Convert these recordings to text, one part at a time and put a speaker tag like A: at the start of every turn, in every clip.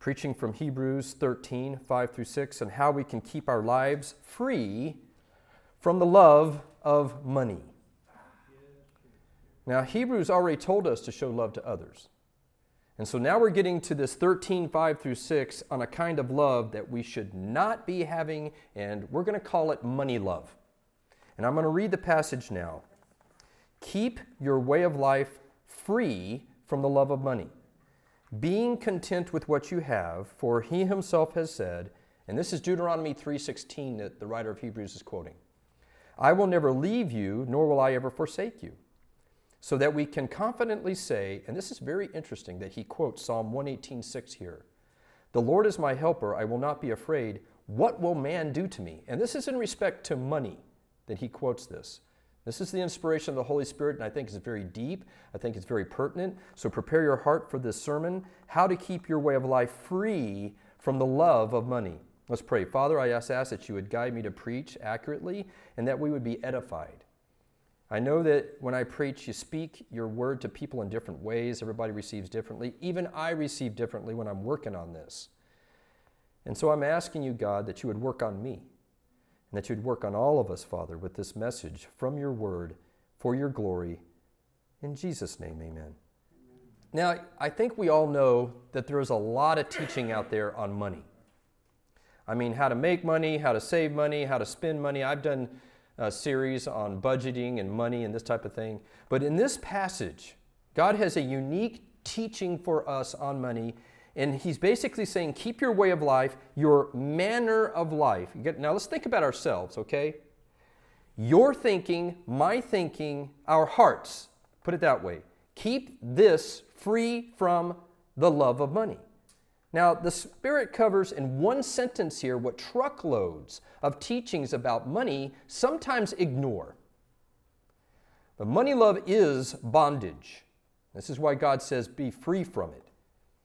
A: preaching from Hebrews 13, 5 through 6, and how we can keep our lives free from the love of money. Now, Hebrews already told us to show love to others. And so now we're getting to this 13, 5 through 6 on a kind of love that we should not be having, and we're going to call it money love. And I'm going to read the passage now. Keep your way of life free from the love of money, being content with what you have, for he himself has said, and this is Deuteronomy 3:16 that the writer of Hebrews is quoting, I will never leave you, nor will I ever forsake you. So that we can confidently say, and this is very interesting that he quotes Psalm 118:6 here, the Lord is my helper, I will not be afraid. What will man do to me? And this is in respect to money that he quotes this. This is the inspiration of the Holy Spirit, and I think it's very deep. I think it's very pertinent. So prepare your heart for this sermon, how to keep your way of life free from the love of money. Let's pray. Father, I ask that you would guide me to preach accurately and that we would be edified. I know that when I preach, you speak your word to people in different ways. Everybody receives differently. Even I receive differently when I'm working on this. And so I'm asking you, God, that you would work on me and that you would work on all of us, Father, with this message from your word for your glory. In Jesus' name, amen. Now, I think we all know that there is a lot of teaching out there on money. I mean, how to make money, how to save money, how to spend money. I've done a series on budgeting and money and this type of thing. But in this passage, God has a unique teaching for us on money, and he's basically saying, keep your way of life, your manner of life. Now let's think about ourselves, okay? Your thinking, my thinking, our hearts, put it that way. Keep this free from the love of money. Now, the Spirit covers in one sentence here what truckloads of teachings about money sometimes ignore. But money love is bondage. This is why God says be free from it.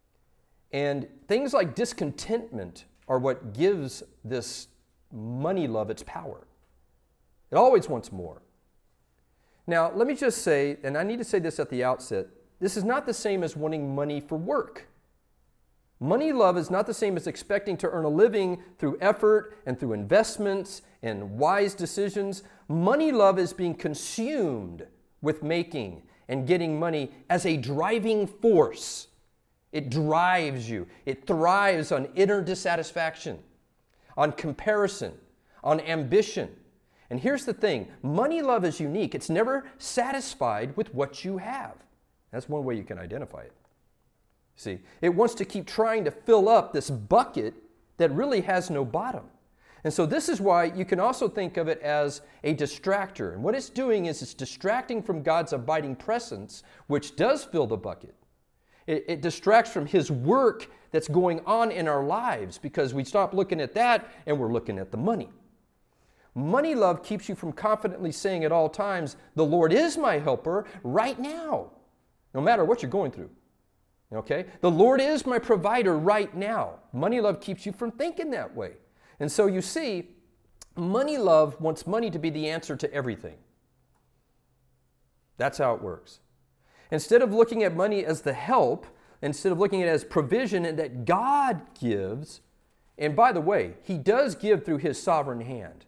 A: And things like discontentment are what gives this money love its power. It always wants more. Now, let me just say, and I need to say this at the outset, this is not the same as wanting money for work. Money love is not the same as expecting to earn a living through effort and through investments and wise decisions. Money love is being consumed with making and getting money as a driving force. It drives you. It thrives on inner dissatisfaction, on comparison, on ambition. And here's the thing, money love is unique. It's never satisfied with what you have. That's one way you can identify it. See, it wants to keep trying to fill up this bucket that really has no bottom. And so this is why you can also think of it as a distractor. And what it's doing is it's distracting from God's abiding presence, which does fill the bucket. It distracts from his work that's going on in our lives because we stop looking at that and we're looking at the money. Money love keeps you from confidently saying at all times, the Lord is my helper right now, no matter what you're going through. Okay? The Lord is my provider right now. Money love keeps you from thinking that way. And so you see, money love wants money to be the answer to everything. That's how it works. Instead of looking at money as the help, instead of looking at it as provision and that God gives, and by the way, he does give through his sovereign hand.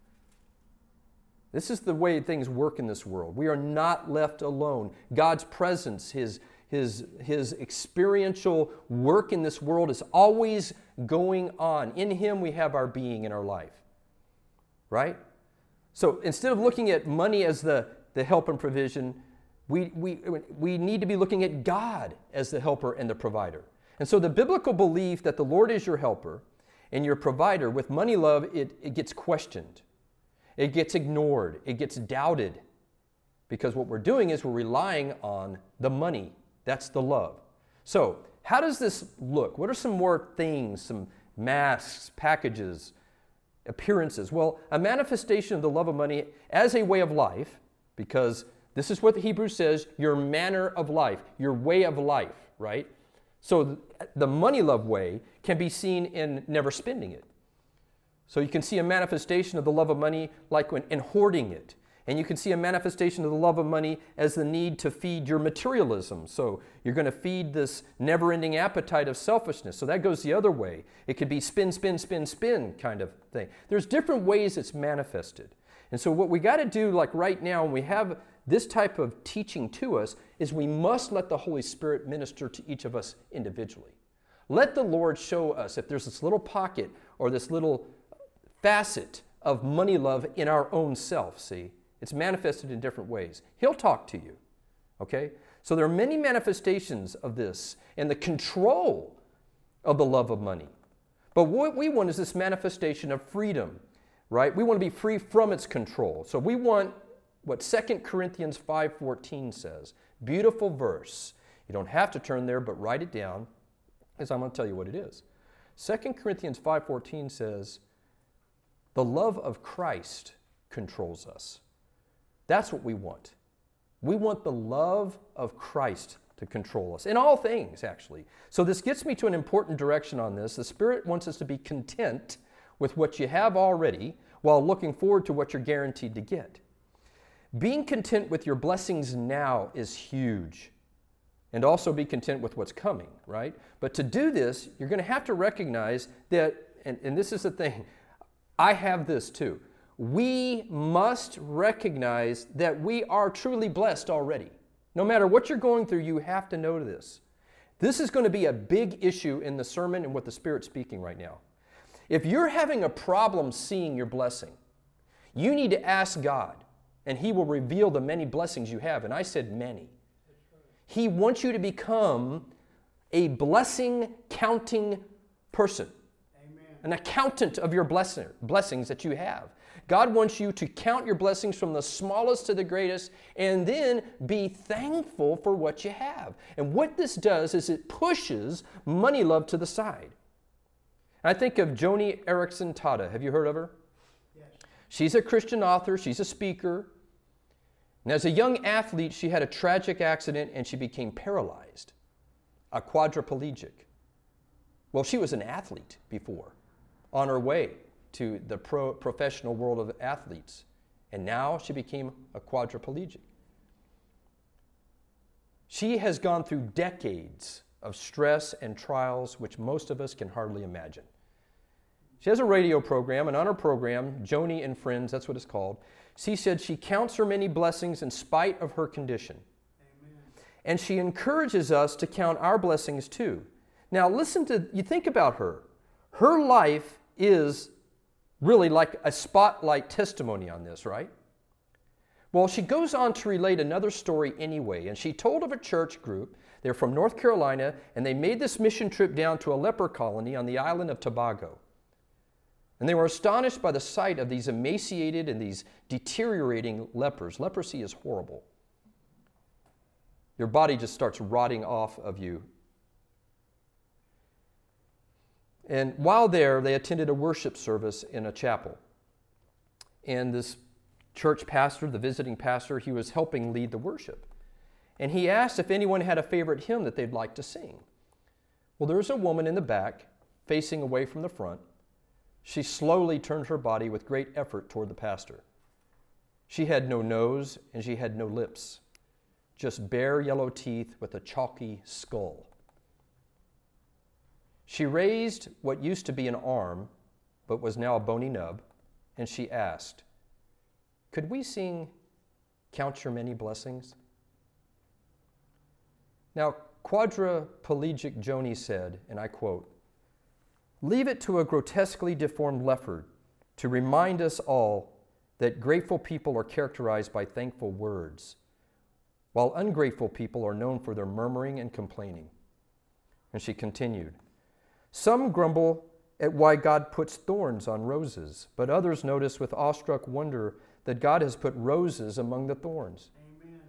A: This is the way things work in this world. We are not left alone. God's presence, his experiential work in this world is always going on. In him we have our being in our life. Right? So instead of looking at money as the help and provision, we need to be looking at God as the helper and the provider. And so the biblical belief that the Lord is your helper and your provider, with money love, it gets questioned. It gets ignored. It gets doubted. Because what we're doing is we're relying on the money. That's the love. So, how does this look? What are some more things, some masks, packages, appearances? Well, a manifestation of the love of money as a way of life, because this is what the Hebrew says, your manner of life, your way of life, right? So the money love way can be seen in never spending it. So you can see a manifestation of the love of money like in hoarding it And you can see a manifestation of the love of money as the need to feed your materialism. So you're going to feed this never-ending appetite of selfishness. So that goes the other way. It could be spin, spin, spin, spin kind of thing. There's different ways it's manifested. And so what we got to do, like right now, when we have this type of teaching to us, is we must let the Holy Spirit minister to each of us individually. Let the Lord show us if there's this little pocket or this little facet of money love in our own self, see? It's manifested in different ways. He'll talk to you, okay? So there are many manifestations of this and the control of the love of money. But what we want is this manifestation of freedom, right? We want to be free from its control. So we want what 2 Corinthians 5:14 says. Beautiful verse. You don't have to turn there, but write it down, because I'm going to tell you what it is. 2 Corinthians 5:14 says, the love of Christ controls us. That's what we want. We want the love of Christ to control us in all things, actually. So this gets me to an important direction on this. The Spirit wants us to be content with what you have already while looking forward to what you're guaranteed to get. Being content with your blessings now is huge. And also be content with what's coming, right? But to do this, you're going to have to recognize that, and this is the thing, I have this too. We must recognize that we are truly blessed already. No matter what you're going through, you have to know this. This is going to be a big issue in the sermon and what the Spirit's speaking right now. If you're having a problem seeing your blessing, you need to ask God, and He will reveal the many blessings you have. And I said many. He wants you to become a blessing-counting person, an accountant of your blessings that you have. God wants you to count your blessings from the smallest to the greatest and then be thankful for what you have. And what this does is it pushes money love to the side. I think of Joni Eareckson Tada. Have you heard of her? Yes. She's a Christian author. She's a speaker. And as a young athlete, she had a tragic accident and she became paralyzed, a quadriplegic. Well, she was an athlete before, on her way to the professional world of athletes. And now she became a quadriplegic. She has gone through decades of stress and trials which most of us can hardly imagine. She has a radio program, and on her program, Joni and Friends, that's what it's called, she said she counts her many blessings in spite of her condition. Amen. And she encourages us to count our blessings too. Now you think about her. Her life is really like a spotlight testimony on this, right? Well, she goes on to relate another story anyway, and she told of a church group. They're from North Carolina, and they made this mission trip down to a leper colony on the island of Tobago. And they were astonished by the sight of these emaciated and these deteriorating lepers. Leprosy is horrible. Your body just starts rotting off of you. And while there, they attended a worship service in a chapel. And this church pastor, the visiting pastor, he was helping lead the worship. And he asked if anyone had a favorite hymn that they'd like to sing. Well, there's a woman in the back, facing away from the front. She slowly turned her body with great effort toward the pastor. She had no nose and she had no lips, just bare yellow teeth with a chalky skull. She raised what used to be an arm, but was now a bony nub, and she asked, "Could we sing Count Your Many Blessings?" Now, quadriplegic Joni said, and I quote, "Leave it to a grotesquely deformed leopard to remind us all that grateful people are characterized by thankful words, while ungrateful people are known for their murmuring and complaining." And she continued, "Some grumble at why God puts thorns on roses, but others notice with awestruck wonder that God has put roses among the thorns." Amen.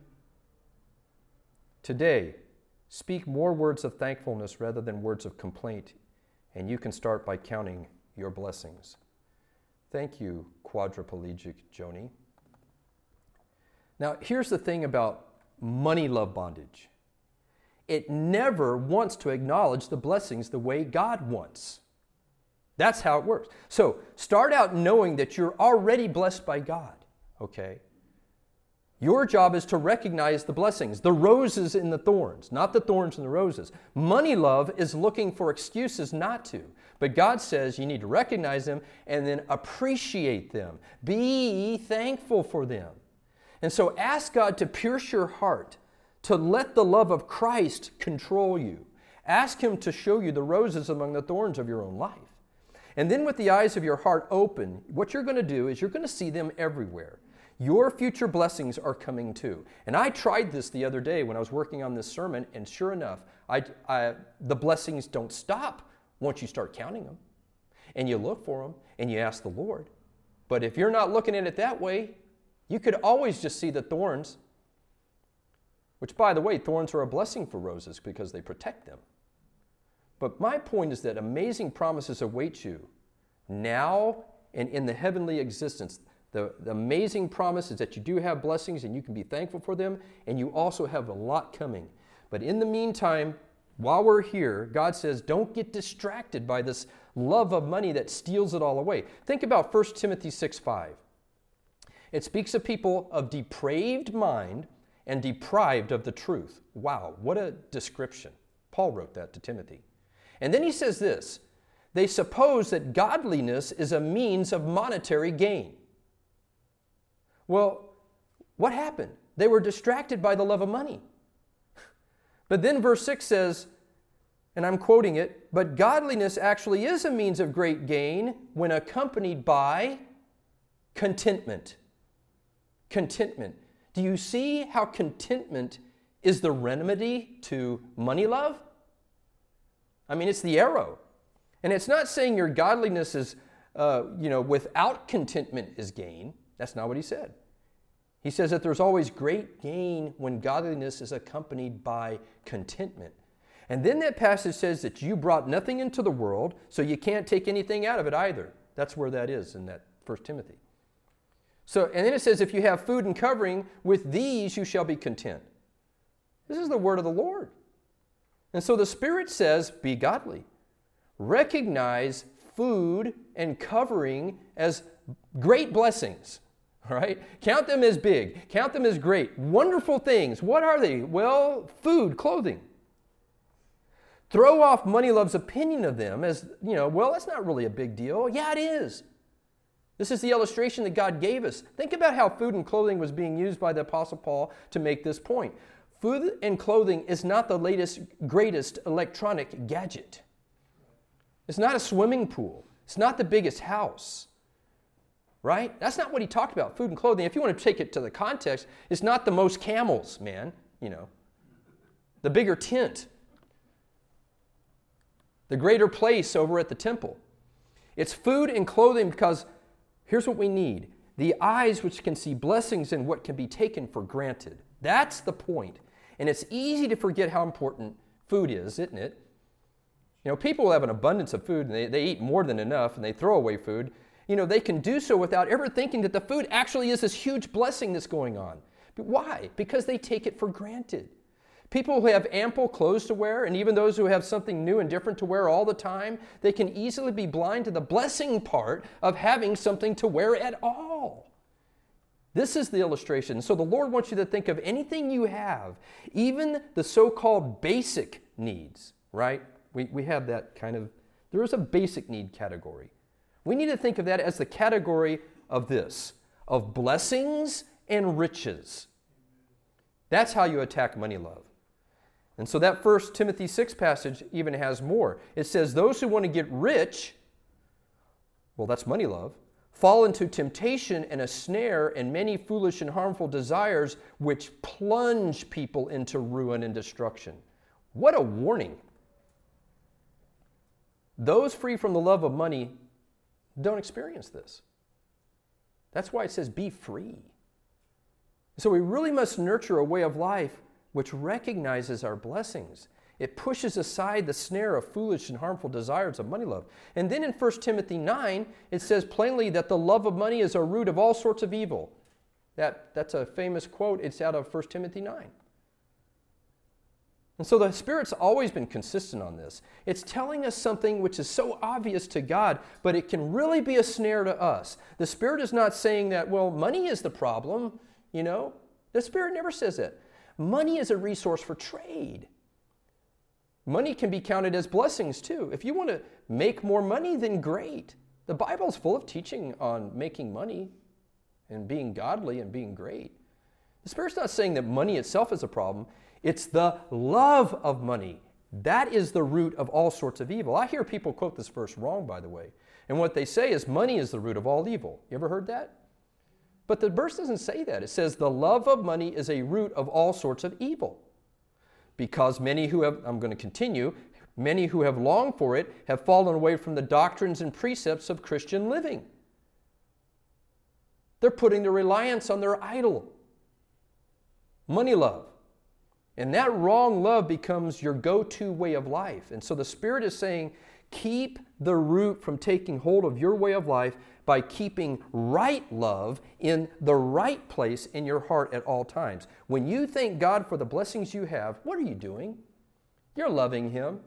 A: Today, speak more words of thankfulness rather than words of complaint, and you can start by counting your blessings. Thank you, quadriplegic Joni. Now, here's the thing about money love bondage. It never wants to acknowledge the blessings the way God wants. That's how it works. So start out knowing that you're already blessed by God, okay? Your job is to recognize the blessings, the roses in the thorns, not the thorns and the roses. Money love is looking for excuses not to. But God says you need to recognize them and then appreciate them. Be thankful for them. And so ask God to pierce your heart, to let the love of Christ control you. Ask Him to show you the roses among the thorns of your own life. And then with the eyes of your heart open, what you're going to do is you're going to see them everywhere. Your future blessings are coming too. And I tried this the other day when I was working on this sermon, and sure enough, the blessings don't stop once you start counting them. And you look for them, and you ask the Lord. But if you're not looking at it that way, you could always just see the thorns, which, by the way, thorns are a blessing for roses because they protect them. But my point is that amazing promises await you now and in the heavenly existence. The amazing promise is that you do have blessings and you can be thankful for them, and you also have a lot coming. But in the meantime, while we're here, God says, don't get distracted by this love of money that steals it all away. Think about 1 Timothy 6:5. It speaks of people of depraved mind and deprived of the truth. Wow, what a description. Paul wrote that to Timothy. And then he says this, they suppose that godliness is a means of monetary gain. Well, what happened? They were distracted by the love of money. But then verse 6 says, and I'm quoting it, but godliness actually is a means of great gain when accompanied by contentment. Contentment. Do you see how contentment is the remedy to money love? I mean, it's the arrow. And it's not saying your godliness is, without contentment is gain. That's not what he said. He says that there's always great gain when godliness is accompanied by contentment. And then that passage says that you brought nothing into the world, so you can't take anything out of it either. That's where that is in that 1 Timothy. So, and then it says, if you have food and covering, with these you shall be content. This is the word of the Lord. And so the Spirit says, be godly. Recognize food and covering as great blessings. All right? Count them as big. Count them as great. Wonderful things. What are they? Well, food, clothing. Throw off money love's opinion of them as, well, that's not really a big deal. Yeah, it is. This is the illustration that God gave us. Think about how food and clothing was being used by the Apostle Paul to make this point. Food and clothing is not the latest, greatest electronic gadget. It's not a swimming pool. It's not the biggest house. Right? That's not what he talked about, food and clothing. If you want to take it to the context, it's not the most camels, man. The bigger tent. The greater place over at the temple. It's food and clothing because here's what we need. The eyes which can see blessings and what can be taken for granted. That's the point. And it's easy to forget how important food is, isn't it? People have an abundance of food and they eat more than enough and they throw away food. They can do so without ever thinking that the food actually is this huge blessing that's going on. But why? Because they take it for granted. People who have ample clothes to wear, and even those who have something new and different to wear all the time, they can easily be blind to the blessing part of having something to wear at all. This is the illustration. So the Lord wants you to think of anything you have, even the so-called basic needs, right? We have that kind of, there is a basic need category. We need to think of that as the category of this, of blessings and riches. That's how you attack money love. And so that 1 Timothy 6 passage even has more. It says, those who want to get rich, well, that's money love, fall into temptation and a snare and many foolish and harmful desires which plunge people into ruin and destruction. What a warning. Those free from the love of money don't experience this. That's why it says be free. So we really must nurture a way of life which recognizes our blessings. It pushes aside the snare of foolish and harmful desires of money love. And then in 1 Timothy 9, it says plainly that the love of money is a root of all sorts of evil. That's a famous quote. It's out of 1 Timothy 9. And so the Spirit's always been consistent on this. It's telling us something which is so obvious to God, but it can really be a snare to us. The Spirit is not saying that, well, money is the problem, The Spirit never says that. Money is a resource for trade. Money can be counted as blessings too. If you want to make more money, then great. The Bible is full of teaching on making money and being godly and being great. The Spirit's not saying that money itself is a problem. It's the love of money. That is the root of all sorts of evil. I hear people quote this verse wrong, by the way. And what they say is money is the root of all evil. You ever heard that? But the verse doesn't say that. It says the love of money is a root of all sorts of evil. Because many who have, I'm going to continue, many who have longed for it have fallen away from the doctrines and precepts of Christian living. They're putting their reliance on their idol, money love. And that wrong love becomes your go-to way of life. And so the Spirit is saying, keep the root from taking hold of your way of life by keeping right love in the right place in your heart at all times. When you thank God for the blessings you have, what are you doing? You're loving Him.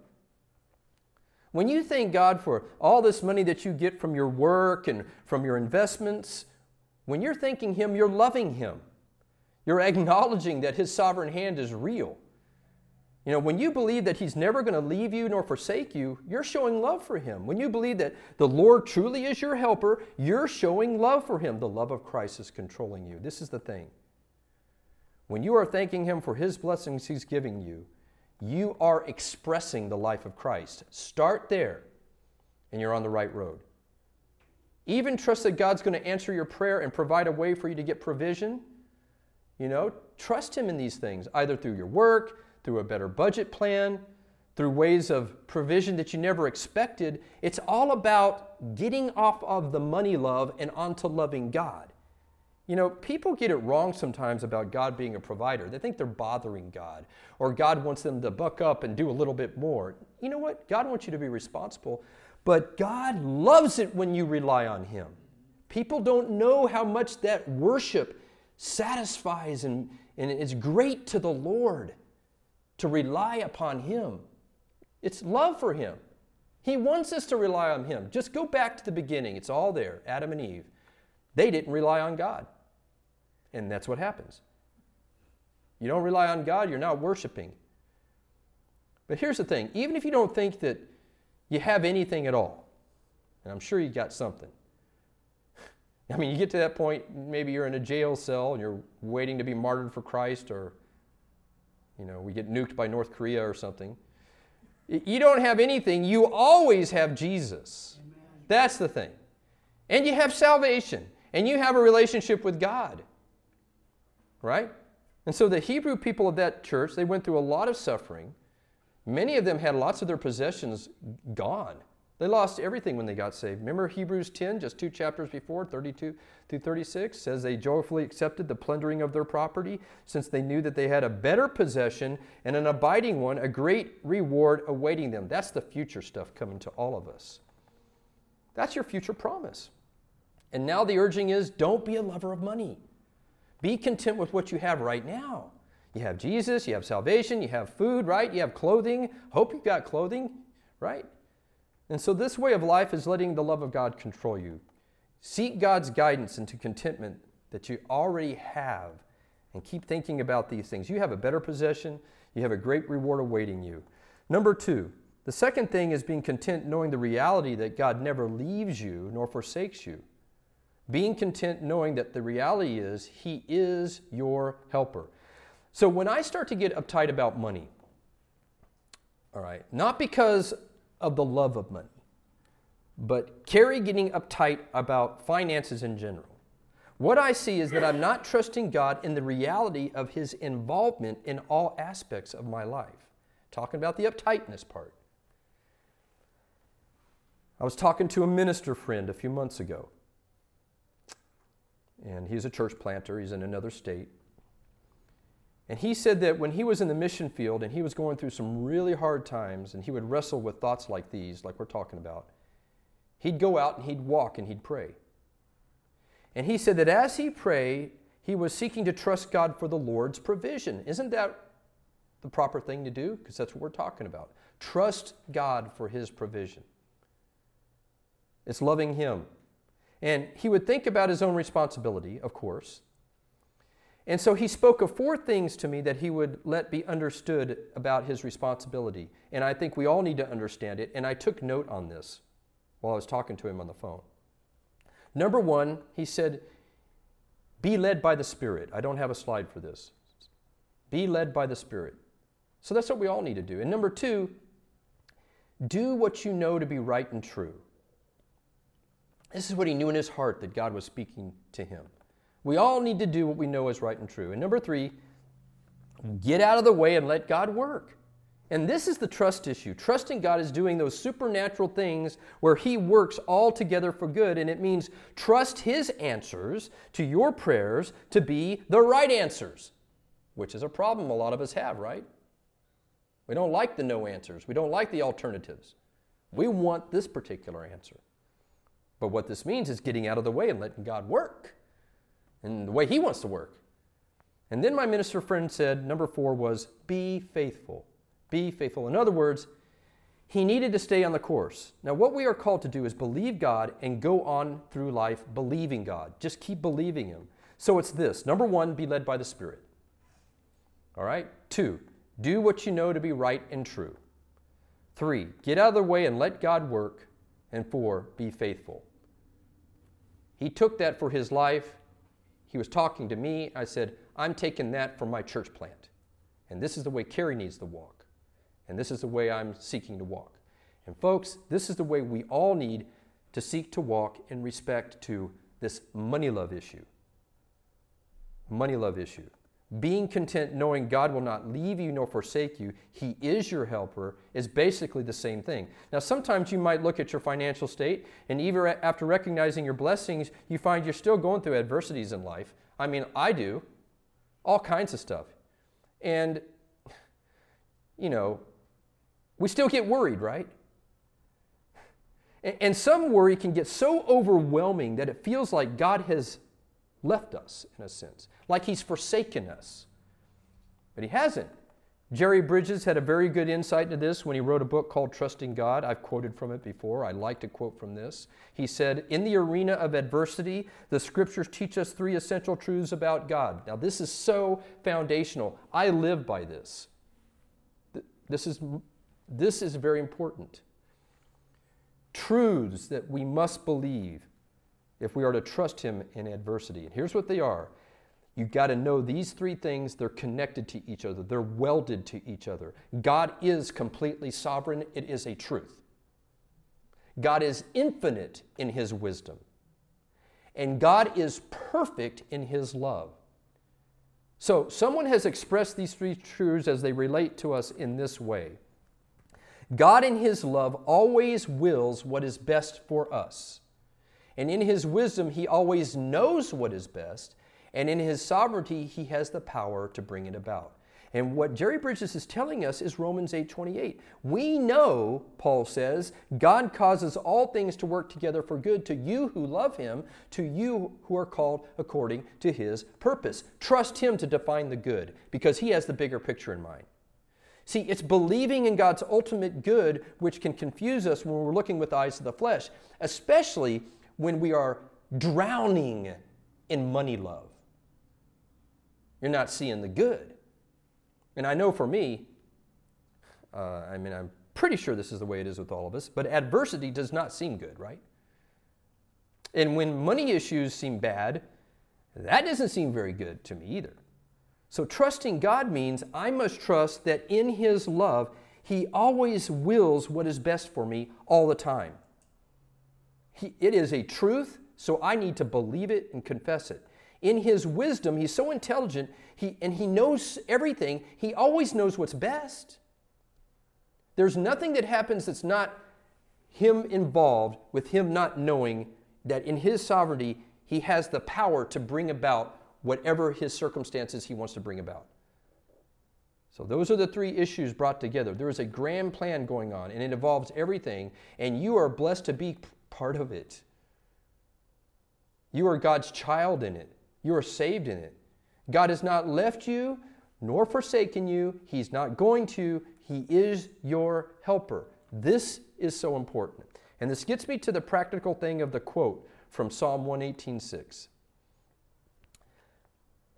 A: When you thank God for all this money that you get from your work and from your investments, when you're thanking Him, you're loving Him. You're acknowledging that His sovereign hand is real. You know, when you believe that He's never going to leave you nor forsake you, you're showing love for Him. When you believe that the Lord truly is your helper, you're showing love for Him. The love of Christ is controlling you. This is the thing. When you are thanking Him for His blessings He's giving you, you are expressing the life of Christ. Start there, and you're on the right road. Even trust that God's going to answer your prayer and provide a way for you to get provision. You know, trust Him in these things, either through your work, through a better budget plan, through ways of provision that you never expected. It's all about getting off of the money love and onto loving God. You know, people get it wrong sometimes about God being a provider. They think they're bothering God, or God wants them to buck up and do a little bit more. You know what? God wants you to be responsible, but God loves it when you rely on Him. People don't know how much that worship satisfies and it's great to the Lord to rely upon Him. It's love for Him. He wants us to rely on Him. Just go back to the beginning. It's all there. Adam and Eve. They didn't rely on God. And that's what happens. You don't rely on God, you're not worshiping. But here's the thing. Even if you don't think that you have anything at all, and I'm sure you got something. I mean, you get to that point, maybe you're in a jail cell and you're waiting to be martyred for Christ, or, you know, we get nuked by North Korea or something. You don't have anything. You always have Jesus. Amen. That's the thing. And you have salvation. And you have a relationship with God. Right? And so the Hebrew people of that church, they went through a lot of suffering. Many of them had lots of their possessions gone. They lost everything when they got saved. Remember Hebrews 10, just 2 chapters before, 32 through 36, says they joyfully accepted the plundering of their property, since they knew that they had a better possession and an abiding one, a great reward awaiting them. That's the future stuff coming to all of us. That's your future promise. And now the urging is, don't be a lover of money. Be content with what you have right now. You have Jesus, you have salvation, you have food, right? You have clothing. Hope you've got clothing, right? And so this way of life is letting the love of God control you. Seek God's guidance into contentment that you already have, and keep thinking about these things. You have a better possession. You have a great reward awaiting you. Number 2, the second thing is being content knowing the reality that God never leaves you nor forsakes you. Being content knowing that the reality is He is your helper. So when I start to get uptight about money, all right, not because of the love of money, but Carrie getting uptight about finances in general, what I see is that I'm not trusting God in the reality of His involvement in all aspects of my life. Talking about the uptightness part. I was talking to a minister friend a few months ago, and he's a church planter. He's in another state. And he said that when he was in the mission field and he was going through some really hard times, and he would wrestle with thoughts like these, like we're talking about, he'd go out and he'd walk and he'd pray. And he said that as he prayed, he was seeking to trust God for the Lord's provision. Isn't that the proper thing to do? Because that's what we're talking about. Trust God for His provision. It's loving Him. And he would think about his own responsibility, of course. And so he spoke of 4 things to me that he would let be understood about his responsibility. And I think we all need to understand it. And I took note on this while I was talking to him on the phone. Number 1, he said, be led by the Spirit. I don't have a slide for this. Be led by the Spirit. So that's what we all need to do. And number 2, do what you know to be right and true. This is what he knew in his heart that God was speaking to him. We all need to do what we know is right and true. And number 3, get out of the way and let God work. And this is the trust issue. Trusting God is doing those supernatural things where He works all together for good. And it means trust His answers to your prayers to be the right answers, which is a problem a lot of us have, right? We don't like the no answers. We don't like the alternatives. We want this particular answer. But what this means is getting out of the way and letting God work in the way He wants to work. And then my minister friend said, number 4 was, be faithful. Be faithful. In other words, he needed to stay on the course. Now, what we are called to do is believe God and go on through life believing God. Just keep believing Him. So it's this. Number 1, be led by the Spirit. All right? 2, do what you know to be right and true. 3, get out of the way and let God work. And 4, be faithful. He took that for his life. He was talking to me. I said, I'm taking that for my church plant. And this is the way Carrie needs to walk. And this is the way I'm seeking to walk. And folks, this is the way we all need to seek to walk in respect to this money love issue. Money love issue. Being content knowing God will not leave you nor forsake you, He is your helper, is basically the same thing. Now, sometimes you might look at your financial state, and even after recognizing your blessings, you find you're still going through adversities in life. I mean, I do. All kinds of stuff. And, we still get worried, right? And some worry can get so overwhelming that it feels like God has left us, in a sense, like He's forsaken us. But He hasn't. Jerry Bridges had a very good insight into this when he wrote a book called Trusting God. I've quoted from it before. I like to quote from this. He said, in the arena of adversity, the Scriptures teach us 3 essential truths about God. Now, this is so foundational. I live by this. This is very important. Truths that we must believe if we are to trust Him in adversity. And here's what they are. You've got to know these 3 things. They're connected to each other. They're welded to each other. God is completely sovereign. It is a truth. God is infinite in His wisdom. And God is perfect in His love. So someone has expressed these 3 truths as they relate to us in this way. God in His love always wills what is best for us. And in His wisdom, He always knows what is best. And in His sovereignty, He has the power to bring it about. And what Jerry Bridges is telling us is Romans 8:28. We know, Paul says, God causes all things to work together for good to you who love Him, to you who are called according to His purpose. Trust Him to define the good because He has the bigger picture in mind. See, it's believing in God's ultimate good which can confuse us when we're looking with the eyes of the flesh, especially when we are drowning in money love. You're not seeing the good. And I know for me, I'm pretty sure this is the way it is with all of us, but adversity does not seem good, right? And when money issues seem bad, that doesn't seem very good to me either. So trusting God means I must trust that in His love, He always wills what is best for me all the time. It is a truth, so I need to believe it and confess it. In His wisdom, He's so intelligent, He knows everything. He always knows what's best. There's nothing that happens that's not Him involved with Him not knowing that in His sovereignty, He has the power to bring about whatever His circumstances He wants to bring about. So those are the 3 issues brought together. There is a grand plan going on, and it involves everything, and you are blessed to be part of it. You are God's child in it. You are saved in it. God has not left you nor forsaken you. He's not going to. He is your helper. This is so important. And this gets me to the practical thing of the quote from Psalm 118:6.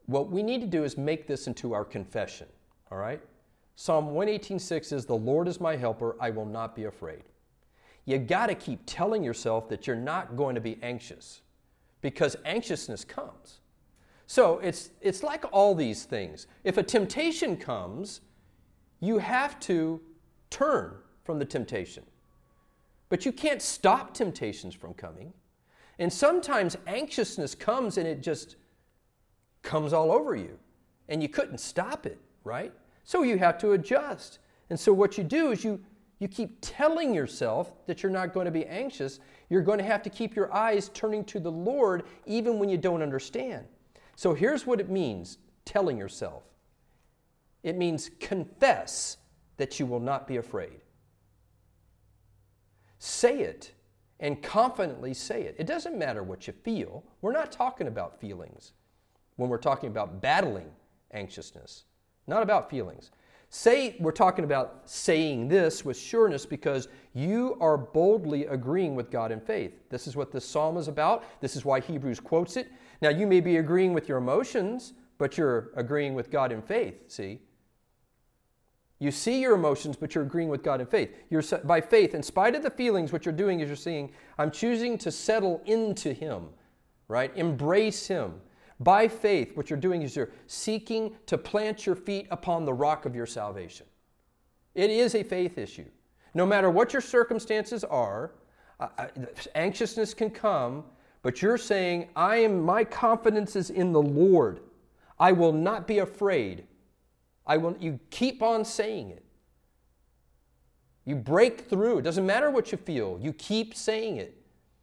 A: What we need to do is make this into our confession, all right? Psalm 118:6 is, "The Lord is my helper, I will not be afraid." You got to keep telling yourself that you're not going to be anxious, because anxiousness comes. So it's like all these things. If a temptation comes, you have to turn from the temptation. But you can't stop temptations from coming. And sometimes anxiousness comes and it just comes all over you. And you couldn't stop it, right? So you have to adjust. And so what you do is you keep telling yourself that you're not going to be anxious. You're going to have to keep your eyes turning to the Lord even when you don't understand. So here's what it means, telling yourself. It means confess that you will not be afraid. Say it and confidently say it. It doesn't matter what you feel. We're not talking about feelings when we're talking about battling anxiousness. Not about feelings. We're talking about saying this with sureness because you are boldly agreeing with God in faith. This is what this psalm is about. This is why Hebrews quotes it. Now, you may be agreeing with your emotions, but you're agreeing with God in faith, see? You see your emotions, but you're agreeing with God in faith. By faith, in spite of the feelings, what you're doing is you're saying, I'm choosing to settle into Him, right? Embrace Him. By faith, what you're doing is you're seeking to plant your feet upon the rock of your salvation. It is a faith issue. No matter what your circumstances are, anxiousness can come, but you're saying, my confidence is in the Lord. I will not be afraid. You keep on saying it. You break through. It doesn't matter what you feel. You keep saying it.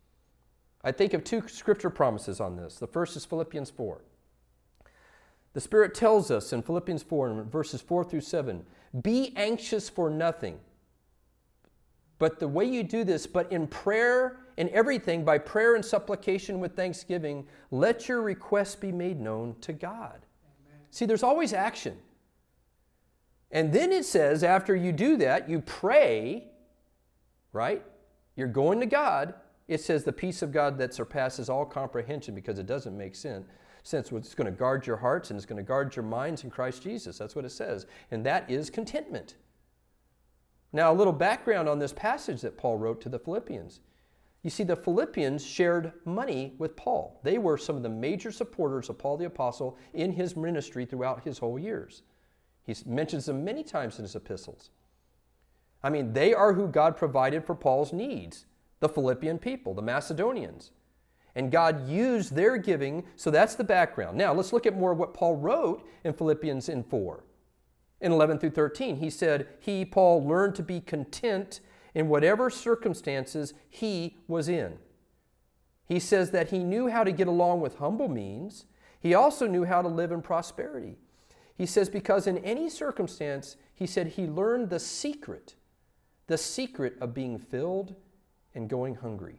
A: I think of two scripture promises on this. The first is Philippians 4. The Spirit tells us in Philippians 4, in verses 4 through 7, be anxious for nothing. But the way you do this, but in prayer and everything, by prayer and supplication with thanksgiving, let your requests be made known to God. Amen. See, there's always action. And then it says, after you do that, you pray, right? You're going to God. It says the peace of God that surpasses all comprehension, because it doesn't make sense. It's going to guard your hearts and it's going to guard your minds in Christ Jesus. That's what it says. And that is contentment. Now, a little background on this passage that Paul wrote to the Philippians. You see, the Philippians shared money with Paul. They were some of the major supporters of Paul the Apostle in his ministry throughout his whole years. He mentions them many times in his epistles. I mean, they are who God provided for Paul's needs. The Philippian people, the Macedonians. And God used their giving, so that's the background. Now, let's look at more of what Paul wrote in Philippians 4. In 11 through 13, he said, Paul, learned to be content in whatever circumstances he was in. He says that he knew how to get along with humble means. He also knew how to live in prosperity. He says, because in any circumstance, he said he learned the secret of being filled and going hungry.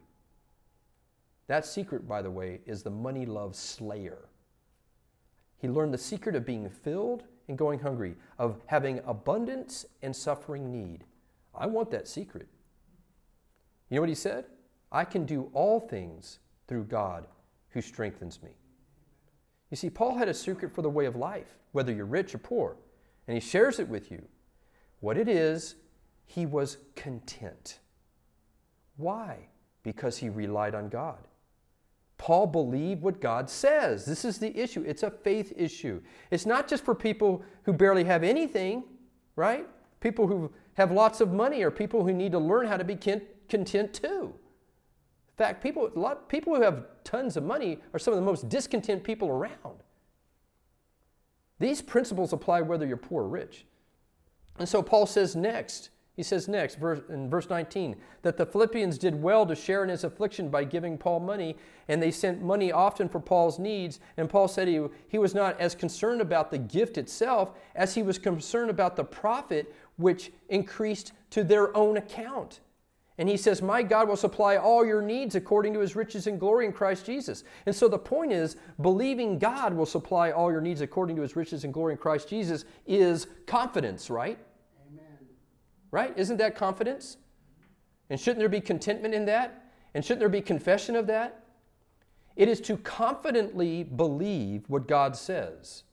A: That secret, by the way, is the money love slayer. He learned the secret of being filled and going hungry, of having abundance and suffering need. I want that secret. You know what he said? I can do all things through God who strengthens me. You see, Paul had a secret for the way of life, whether you're rich or poor, and he shares it with you. What it is, he was content. Why? Because he relied on God. Paul believed what God says. This is the issue. It's a faith issue. It's not just for people who barely have anything, right? People who have lots of money, or people who need to learn how to be content too. In fact, people who have tons of money are some of the most discontent people around. These principles apply whether you're poor or rich. And so Paul says next, in verse 19, that the Philippians did well to share in his affliction by giving Paul money, and they sent money often for Paul's needs. And Paul said he was not as concerned about the gift itself as he was concerned about the profit which increased to their own account. And he says, my God will supply all your needs according to his riches and glory in Christ Jesus. And so the point is, believing God will supply all your needs according to his riches and glory in Christ Jesus is confidence, right? Right? Isn't that confidence? And shouldn't there be contentment in that? And shouldn't there be confession of that? It is to confidently believe what God says.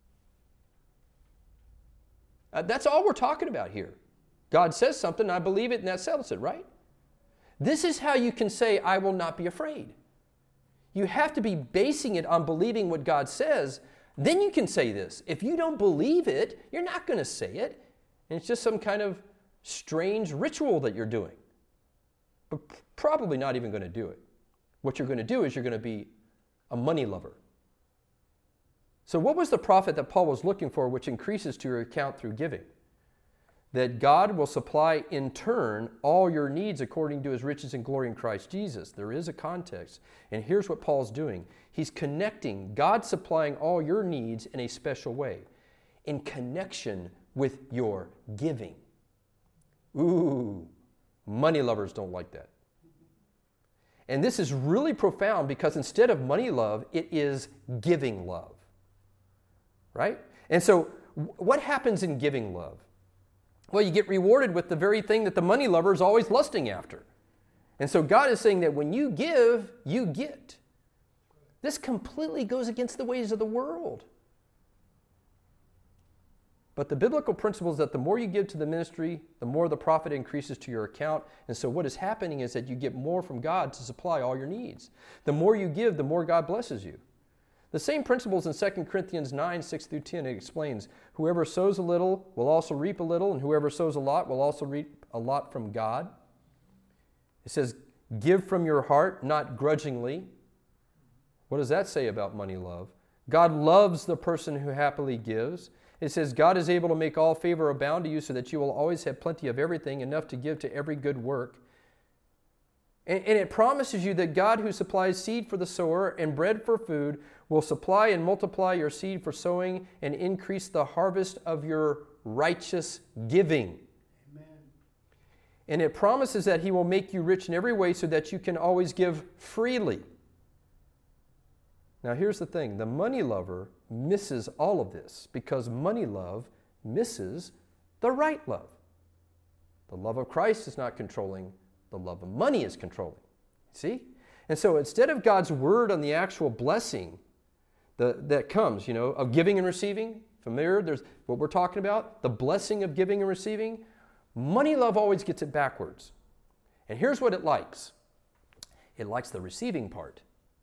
A: That's all we're talking about here. God says something, I believe it, and that settles it, right? This is how you can say, I will not be afraid. You have to be basing it on believing what God says. Then you can say this. If you don't believe it, you're not going to say it. And it's just some kind of strange ritual that you're doing. But probably not even going to do it. What you're going to do is you're going to be a money lover. So what was the profit that Paul was looking for, which increases to your account through giving? That God will supply in turn all your needs according to his riches and glory in Christ Jesus. There is a context. And here's what Paul's doing. He's connecting God supplying all your needs in a special way, in connection with your giving. Ooh, money lovers don't like that. And this is really profound because instead of money love, it is giving love. Right? And so what happens in giving love? Well, you get rewarded with the very thing that the money lover is always lusting after. And so God is saying that when you give, you get. This completely goes against the ways of the world. But the biblical principle is that the more you give to the ministry, the more the profit increases to your account. And so what is happening is that you get more from God to supply all your needs. The more you give, the more God blesses you. The same principles in 2 Corinthians 9, 6 through 10, it explains, whoever sows a little will also reap a little, and whoever sows a lot will also reap a lot from God. It says, give from your heart, not grudgingly. What does that say about money love? God loves the person who happily gives. It says, God is able to make all favor abound to you so that you will always have plenty of everything, enough to give to every good work. And it promises you that God who supplies seed for the sower and bread for food will supply and multiply your seed for sowing and increase the harvest of your righteous giving. Amen. And it promises that he will make you rich in every way so that you can always give freely. Now here's the thing. The money lover misses all of this because money love misses the right love. The love of Christ is not controlling. The love of money is controlling. See? And so instead of God's word on the actual blessing that comes, of giving and receiving, familiar, there's what we're talking about, the blessing of giving and receiving, money love always gets it backwards. And here's what it likes. It likes the receiving part.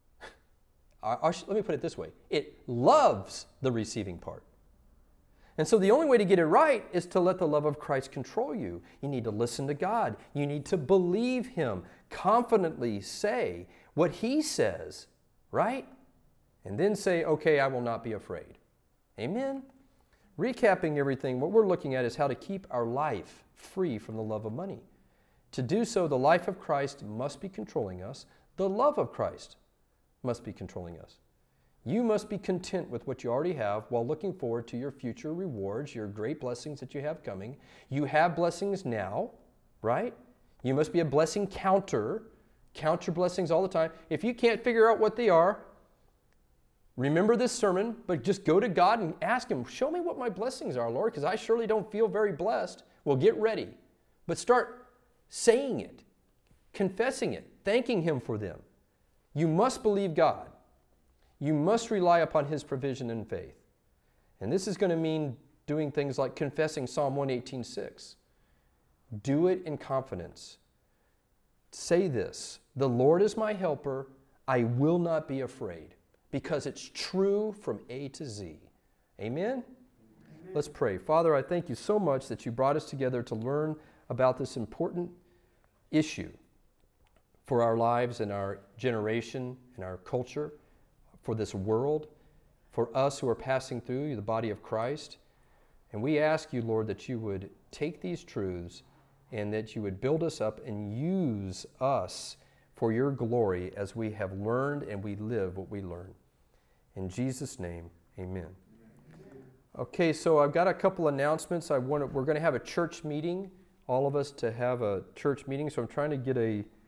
A: Let me put it this way. It loves the receiving part. And so the only way to get it right is to let the love of Christ control you. You need to listen to God. You need to believe him. Confidently say what he says, right? And then say, okay, I will not be afraid. Amen? Recapping everything, what we're looking at is how to keep our life free from the love of money. To do so, the life of Christ must be controlling us. The love of Christ must be controlling us. You must be content with what you already have while looking forward to your future rewards, your great blessings that you have coming. You have blessings now, right? You must be a blessing counter. Count your blessings all the time. If you can't figure out what they are, remember this sermon, but just go to God and ask him, show me what my blessings are, Lord, because I surely don't feel very blessed. Well, get ready. But start saying it, confessing it, thanking him for them. You must believe God. You must rely upon his provision and faith. And this is going to mean doing things like confessing Psalm 118:6. Do it in confidence. Say this, the Lord is my helper, I will not be afraid, because it's true from A to Z. Amen? Amen? Let's pray. Father, I thank you so much that you brought us together to learn about this important issue for our lives and our generation and our culture, for this world, for us who are passing through the body of Christ. And we ask you, Lord, that you would take these truths and that you would build us up and use us for your glory as we have learned and we live what we learn. In Jesus' name, amen. Okay, so I've got a couple announcements. We're going to have a church meeting, all of us to have a church meeting, so I'm trying to get a